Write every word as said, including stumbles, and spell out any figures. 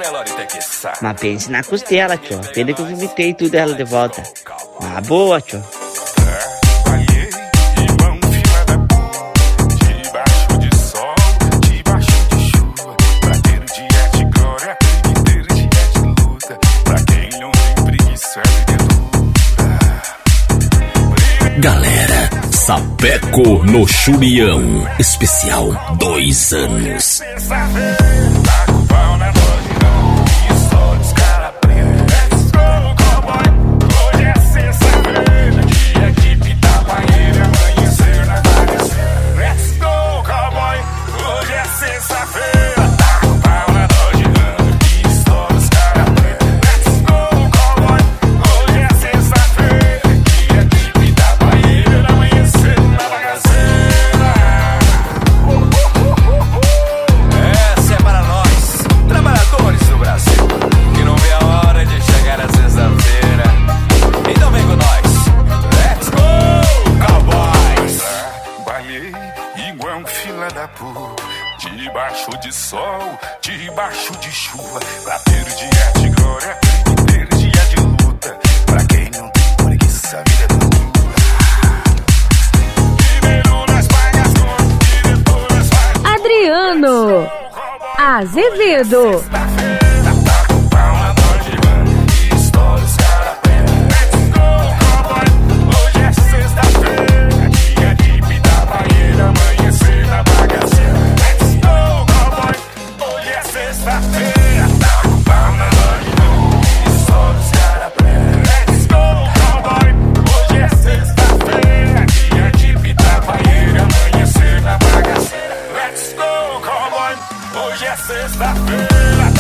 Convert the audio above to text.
Mas pense na costela, tio. Pena que eu vomitei tudo ela de volta. Mas boa, tio. Galera, Sapeco no Chulião, especial dois anos. Debaixo de sol, debaixo de chuva, pra ter o dia de glória, ter o dia de luta. Pra quem não tem preguiça, a vida é dura. Adriano Azevedo. Sexta-feira.